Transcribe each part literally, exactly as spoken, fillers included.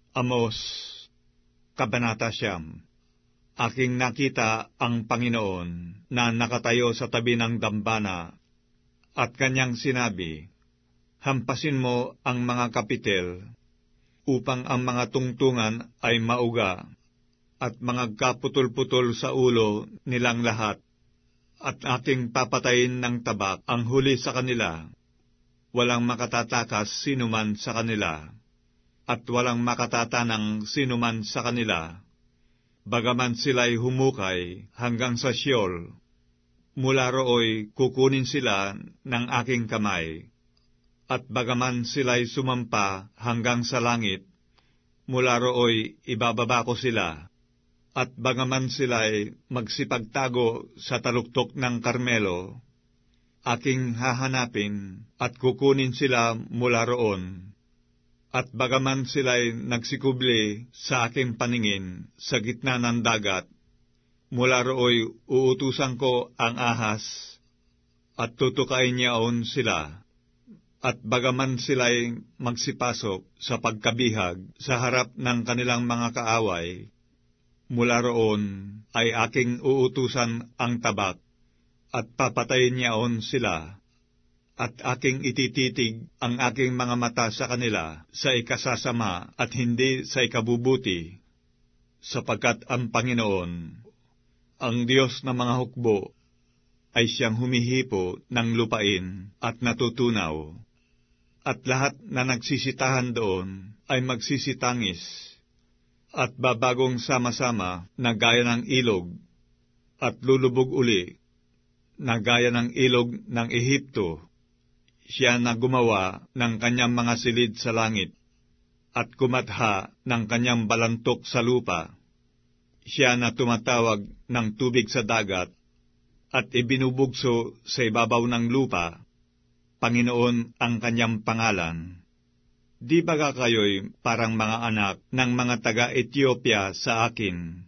Amos, Kabanata Siyam. Aking nakita ang Panginoon na nakatayo sa tabi ng dambana, at kanyang sinabi, hampasin mo ang mga kapitel, upang ang mga tungtungan ay mauga, at mga kaputol-putol sa ulo nilang lahat, at aking papatayin ng tabak ang huli sa kanila. Walang makatatakas sinuman sa kanila, at walang makatatanang sinuman sa kanila. Bagaman sila'y humukay hanggang sa Sheol, mula rooy kukunin sila ng aking kamay. At bagaman sila'y sumampa hanggang sa langit, mula rooy ibababa ko sila. At bagaman sila'y magsipagtago sa taluktok ng Karmelo, aking hahanapin at kukunin sila mula roon. At bagaman sila'y nagsikubli sa aking paningin sa gitna ng dagat, mula rooy uutusan ko ang ahas, at tutukain niyaon sila. At bagaman sila'y magsipasok sa pagkabihag sa harap ng kanilang mga kaaway, mula roon ay aking uutusan ang tabak, at papatayin niyaon sila, at aking itititig ang aking mga mata sa kanila sa ikasasama at hindi sa ikabubuti, sapagkat ang Panginoon, ang Diyos ng mga hukbo, ay siyang humihipo ng lupain at natutunaw, at lahat na nagsisitahan doon ay magsisitangis, at babagong sama-sama na gaya ng ilog, at lulubog uli, na gaya ng ilog ng Ehipto. Siya na gumawa ng kanyang mga silid sa langit, at kumatha ng kanyang balantok sa lupa. Siya na tumatawag ng tubig sa dagat, at ibinubugso sa ibabaw ng lupa. Panginoon ang kanyang pangalan. Di baga kayo'y parang mga anak ng mga taga-Ethiopia sa akin,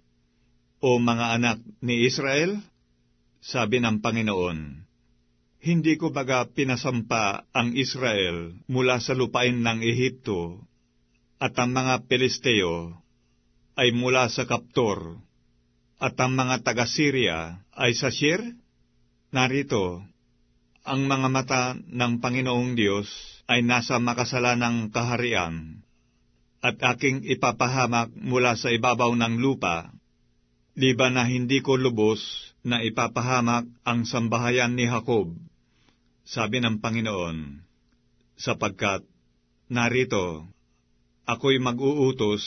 o mga anak ni Israel? Sabi ng Panginoon, hindi ko baga pinasampa ang Israel mula sa lupain ng Ehipto, at ang mga Pelisteo ay mula sa Kaptor, at ang mga taga-Syria ay sa Shir? Narito, ang mga mata ng Panginoong Diyos ay nasa makasalanang kaharian, at aking ipapahamak mula sa ibabaw ng lupa, liban na hindi ko lubos na ipapahamak ang sambahayan ni Jacob, sabi ng Panginoon, sapagkat, narito, ako'y mag-uutos,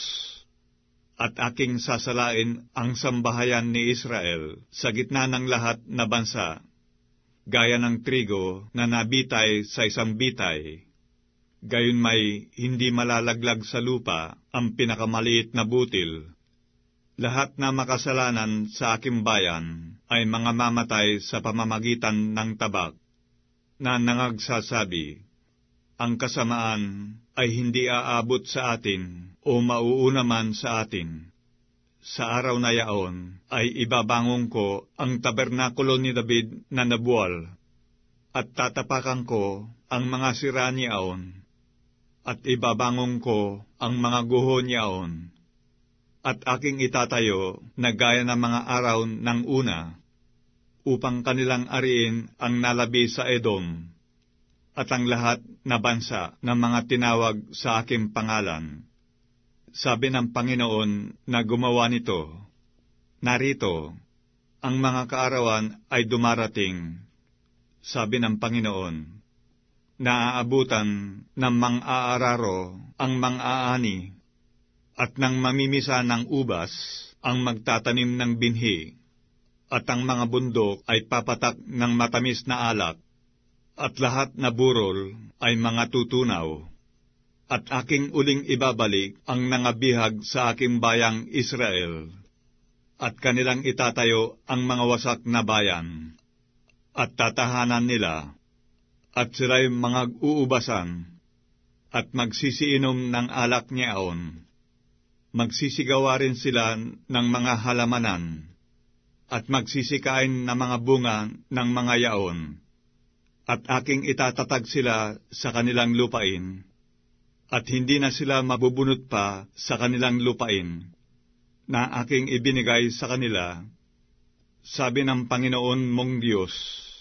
at aking sasalain ang sambahayan ni Israel sa gitna ng lahat na bansa, gaya ng trigo na nabitay sa isang bitay. Gayon may hindi malalaglag sa lupa ang pinakamaliit na butil. Lahat na makasalanan sa aking bayan ay mga mamatay sa pamamagitan ng tabak, na nangagsasabi, ang kasamaan ay hindi aabot sa atin o mauuna man sa atin. Sa araw na yaon ay ibabangon ko ang tabernakulo ni David na nabuwal, at tatapakan ko ang mga sira niyaon, at ibabangon ko ang mga guho niyaon, at aking itatayo na gaya ng mga araw ng una, upang kanilang ariin ang nalabi sa Edom, at ang lahat na bansa ng mga tinawag sa aking pangalan. Sabi ng Panginoon na gumawa nito, narito, ang mga kaarawan ay dumarating, sabi ng Panginoon, naaabutan ng mang-aararo ang mang-aani, at ng mamimisa ng ubas ang magtatanim ng binhi, at ang mga bundok ay papatak ng matamis na alak, at lahat na burol ay mga tutunaw. At aking uling ibabalik ang nangabihag sa aking bayang Israel, at kanilang itatayo ang mga wasak na bayan, at tatahanan nila, at sila'y mga uubasan, at magsisiinom ng alak niyaon. Magsisigawa rin sila ng mga halamanan, at magsisikain ng mga bunga ng mga yaon, at aking itatatag sila sa kanilang lupain, at hindi na sila mabubunot pa sa kanilang lupain, na aking ibinigay sa kanila, sabi ng Panginoon mong Diyos.